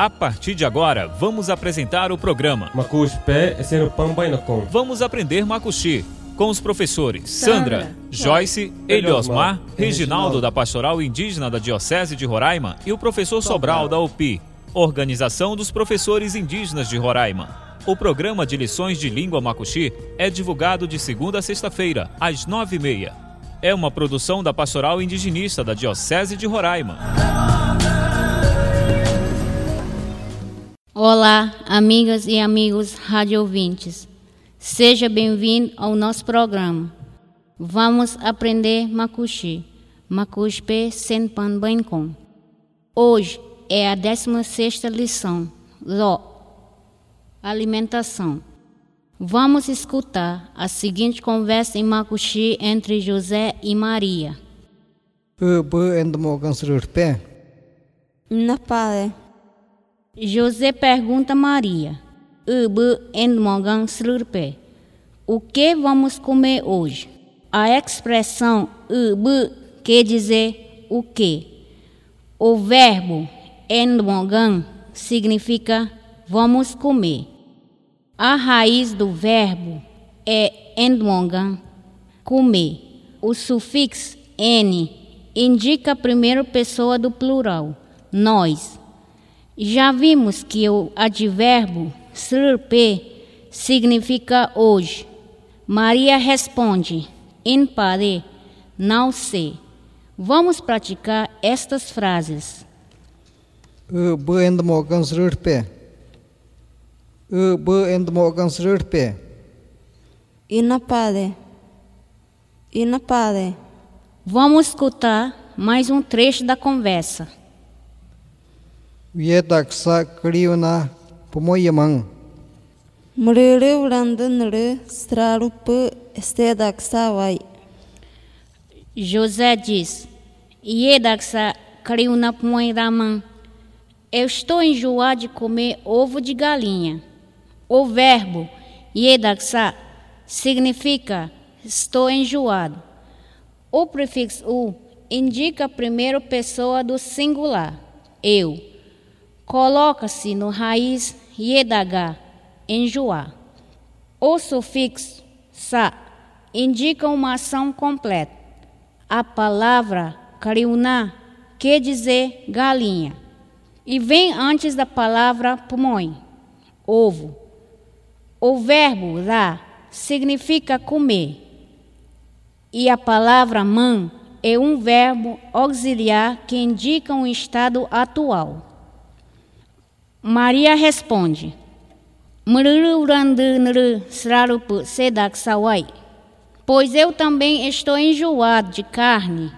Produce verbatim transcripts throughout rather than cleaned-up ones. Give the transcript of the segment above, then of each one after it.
A partir de agora, vamos apresentar o programa Makushpe Esenu Pambainakon. Vamos aprender Makushi com os professores Sandra, Sandra Joyce, Eliosmar, Reginaldo da Pastoral Indígena da Diocese de Roraima e o professor Sobral da U P I, Organização dos Professores Indígenas de Roraima. O programa de lições de língua Makushi é divulgado de segunda a sexta-feira, às nove e meia. É uma produção da Pastoral Indigenista da Diocese de Roraima. Olá, amigas e amigos rádio ouvintes. Seja bem-vindo ao nosso programa. Vamos aprender Makushi, Makushpe Senpan Bainkon. Hoje é a décima sexta lição, Lo, alimentação. Vamos escutar a seguinte conversa em Makushi entre José e Maria. José pergunta a Maria: o que vamos comer hoje? A expressão quer dizer o que? O verbo endmogan significa vamos comer. A raiz do verbo é endmogan, comer. O sufixo n indica a primeira pessoa do plural, nós. Já vimos que o advérbio srp significa hoje. Maria responde: in pare, não sei. Vamos praticar estas frases. Inapade. Inapade. Vamos escutar mais um trecho da conversa. Viedaksa kriuna pomoyamang. Murere urandunere strarup estedaksa vai. José diz: Iedaksa kriuna pomoyamang. Eu estou enjoado de comer ovo de galinha. O verbo iedaksa significa estou enjoado. O prefixo u indica a primeira pessoa do singular, eu. Coloca-se no raiz iedagá, enjoar. O sufixo sa indica uma ação completa. A palavra kriuna quer dizer galinha e vem antes da palavra pomoi, ovo. O verbo lá significa comer e a palavra man é um verbo auxiliar que indica um estado atual. Maria responde: pois eu também estou enjoado de carne.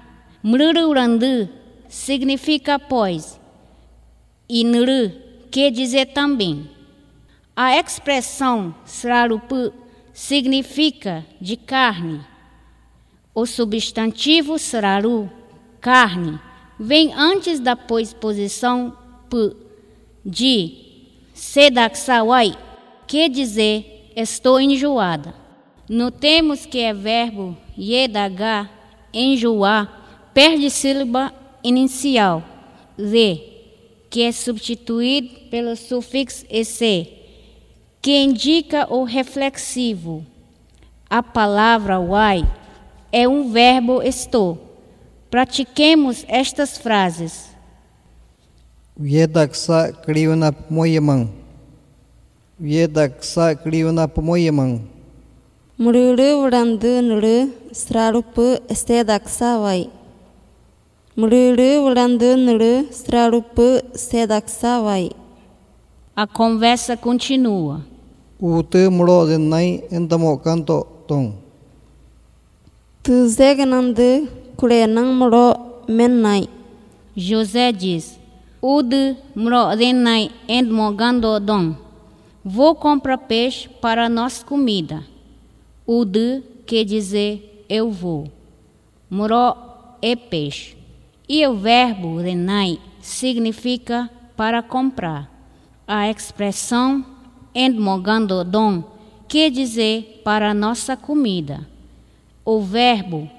Significa pois e nru quer dizer também. A expressão srarupu significa de carne. O substantivo sraru, carne, vem antes da posposição pu, de sedaksawai, quer dizer estou enjoada. Notemos que é verbo yedagá, enjoar, perde sílaba inicial, de, que é substituído pelo sufixo esse, que indica o reflexivo. A palavra wai é um verbo estou. Pratiquemos estas frases. Viedaksa kriuna pomoyamang. Viedaksa kriuna pomoyamang. Murere urandunere strarup estedaksa vai. Murere urandunere strarup estedaksa vai. A conversa continua. Ute murodenai endamokanto tong. Tuzegnande kurenang muro mennai. José diz: Ude mrodenai endmogando dom. Vou comprar peixe para a nossa comida. Ude quer dizer eu vou. Muro é peixe. E o verbo renai significa para comprar. A expressão endmogando dom quer dizer para a nossa comida. O verbo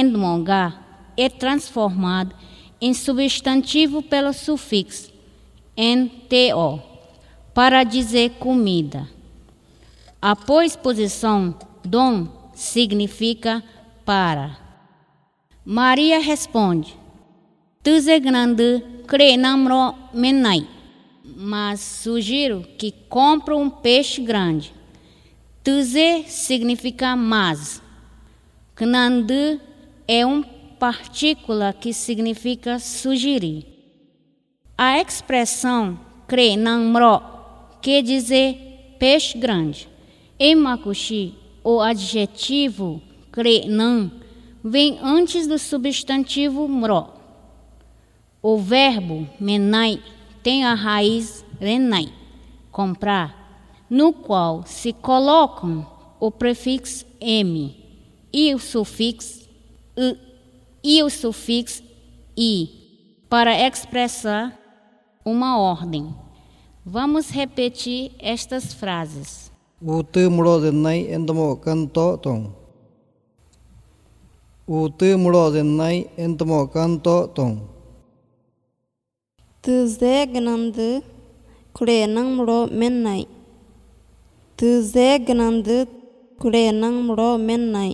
endmogar é transformado em substantivo pelo sufixo em to, para dizer comida. A posposição dom significa para. Maria responde: Tuze grande crê namro menai, mas sugiro que compre um peixe grande. Tuze significa mas. Grande é uma partícula que significa sugerir. A expressão crê namro quer dizer peixe grande. Em Makushi, o adjetivo crê nam vem antes do substantivo mro. O verbo menai tem a raiz renai, comprar, no qual se colocam o prefixo m e o sufixo e, e o sufixo i para expressar uma ordem. Vamos repetir estas frases. U tư muro zenai entamo canto tong. U tư muro zenai entamo canto tong. Tuze grande crê namro menai. Tuze grande crê namro menai.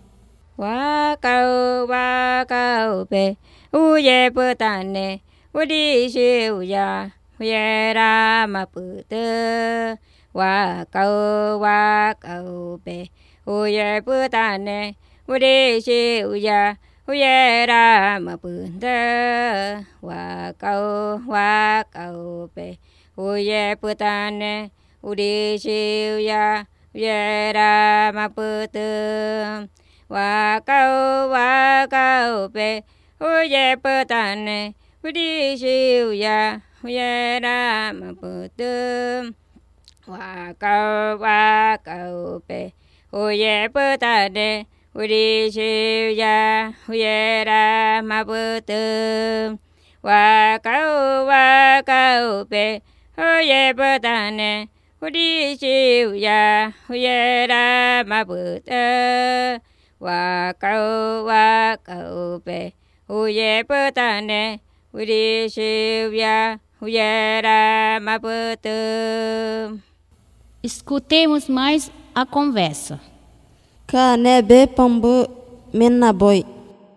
Wa cao wa cao pe u ye pu tan ne u di shi u ya u ye ra ma pu te wa cao wa cao pe u ye pu tan ne u di shi u ya u ye ra ma pu te wa cao wa cao pe u ye pu tan ne u di shi u ya u ye ra ma pu te wa cao wa cao pe u ye pu tan ne u di shi u ya u ye ra ma pu te wa cao wa cao pe u ye pu tan ne u di shi u ya u ye ra ma pu te wa cao wa cao pe u ye pu tan ne u di shi u ya u ye ra ma pu te wa cao wa cao pe u ye pu tan ne u di shi u ya u ye ra ma pu te. Escutemos mais a conversa. Ka nebe pambu menna boy.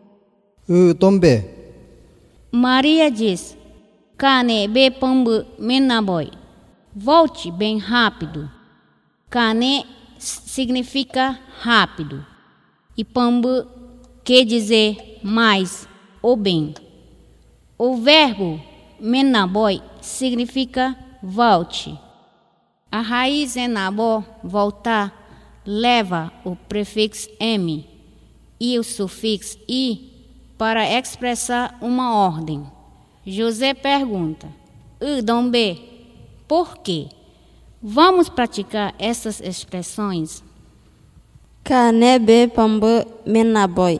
U tombe. Maria diz: Kane be pambu menaboy. Volte bem rápido. Kane significa rápido. E pambu quer dizer mais ou bem. O verbo menaboy significa volte. A raiz enabo, voltar, leva o prefixo m e o sufixo i para expressar uma ordem. José pergunta: Udombe, por quê? Vamos praticar essas expressões? Ka nebe pambu menna boy.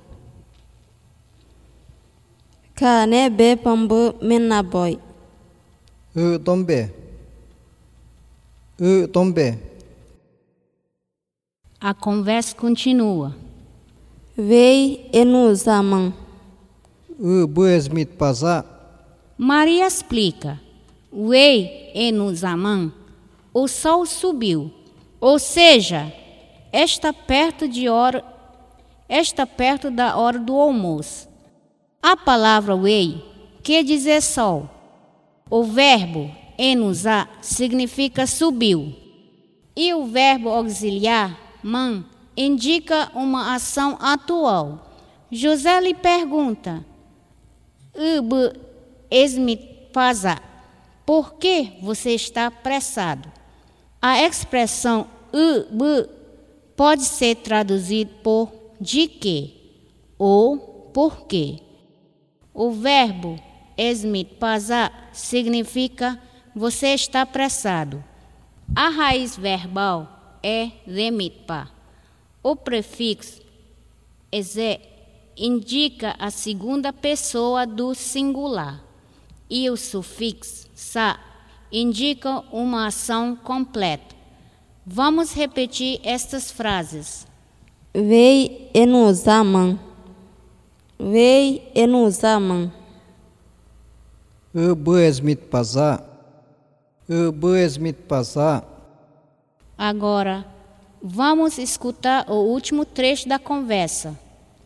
Ka nebe pambu menna boy. U tombe. U tombe. A conversa continua. Vei enu zaman. U buesmit pasa. Maria explica: Wei enu zaman, o sol subiu, ou seja, está perto de hora, está perto da hora do almoço. A palavra wei quer dizer sol. O verbo enusar significa subiu. E o verbo auxiliar man indica uma ação atual. José lhe pergunta: Ub esmit pasa, por que você está apressado? A expressão ub pode ser traduzida por de que ou por quê. O verbo esmit pasa significa você está apressado. A raiz verbal é remitpa. O prefixo eze indica a segunda pessoa do singular e o sufixo sa indica uma ação completa. Vamos repetir estas frases. Vei enu zaman. Vei enu zaman. Ebuesmit pasa. Ebuesmit pasa. Agora, vamos escutar o último trecho da conversa.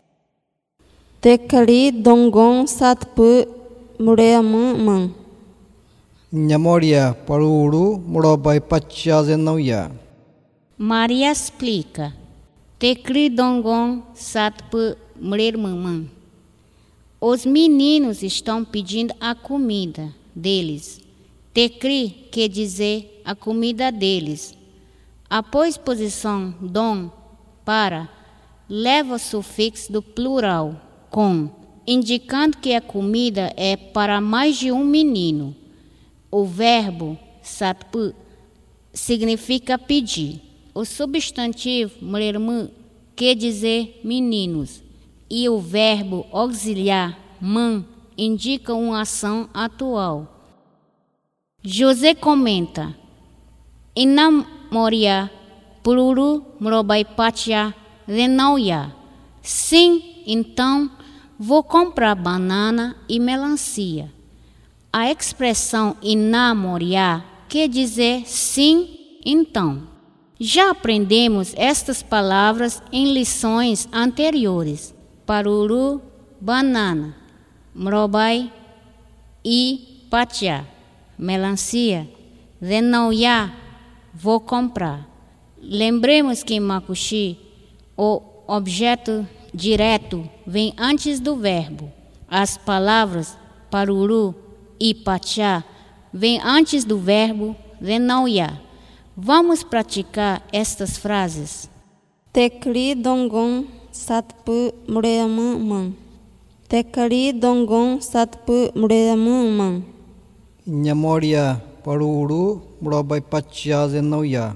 Tekali dongong satpu mureamang. Nyamoria paruru murobai pachazenauya. Maria explica. Tekri dongong satpu mureamang. Os meninos estão pedindo a comida deles. Tekri quer dizer a comida deles. A posposição dom para leva o sufixo do plural com, indicando que a comida é para mais de um menino. O verbo satpu significa pedir. O substantivo mlermu quer dizer meninos. E o verbo auxiliar man indica uma ação atual. José comenta: Inamoria pluru mrobai pacha renauya. Sim, então vou comprar banana e melancia. A expressão inamoria quer dizer sim, então. Já aprendemos estas palavras em lições anteriores. Paruru, banana, mrobai e pacha, melancia, renauya, vou comprar. Lembremos que em makushi, o objeto direto vem antes do verbo. As palavras paruru e pacha vêm antes do verbo renauya. Vamos praticar estas frases. Tekali dongong satpu mureamang. Tekali dongong satpu mureamang. Nyamoria paruru murobai pachazenauya.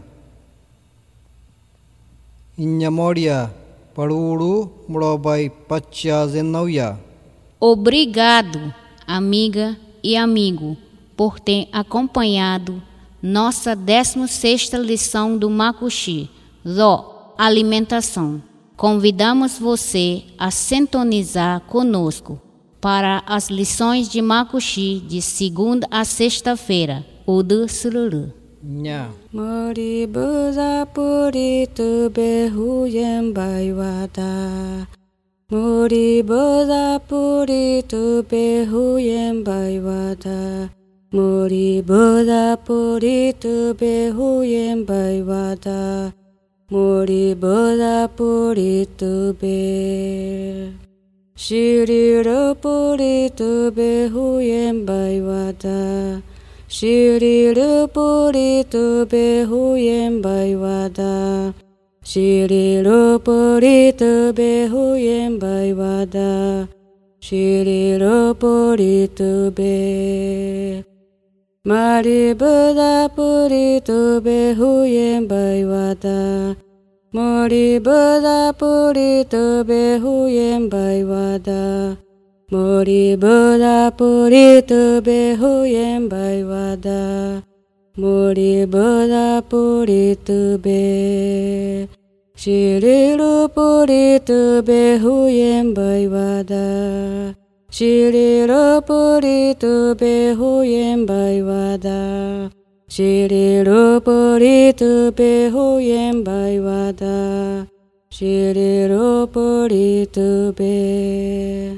Inhamoria paruru murobai pachazenauya. Obrigado, amiga e amigo, por ter acompanhado nossa décima sexta lição do makushi, Ro, alimentação. Convidamos você a sintonizar conosco para as lições de makushi de segunda a sexta-feira, Udu Sururu. Nha. Mori buza puri tu behu yembai wada. Mori buza puri tu behu yembai wada. Mori buza puri tu behu yembai wada. Mori buza puri tu be. Shiriro puri tu behu yembai wada. Shiriro puri tu behu yembai wada. Shiriro puri tu behu yembai wada. Shiriro puri tu be. Mari buddha puri tu behu yembai wada. Mori buddha puri tu behu yembai wada. Mori buddha puri tu behu yembai wada. Mori buddha puri tu be. Shiriro puri tu behu yembai wada. Shiriro puri tu behu yembai wada. Shiriro puri tu behu yembai wada. Shiriro puri tu be.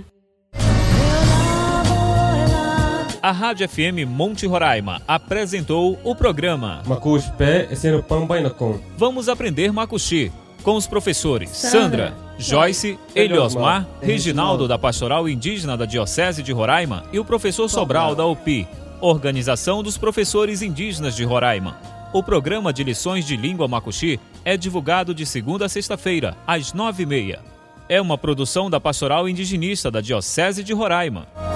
A Rádio F M Monte Roraima apresentou o programa Makush Pé e Seno Pambainacom. Vamos aprender makushi com os professores Sandra, Joyce, Eliosmar, Reginaldo da Pastoral Indígena da Diocese de Roraima e o professor Sobral da U P I, Organização dos Professores Indígenas de Roraima. O programa de lições de língua makushi é divulgado de segunda a sexta-feira, às nove e meia. É uma produção da Pastoral Indigenista da Diocese de Roraima.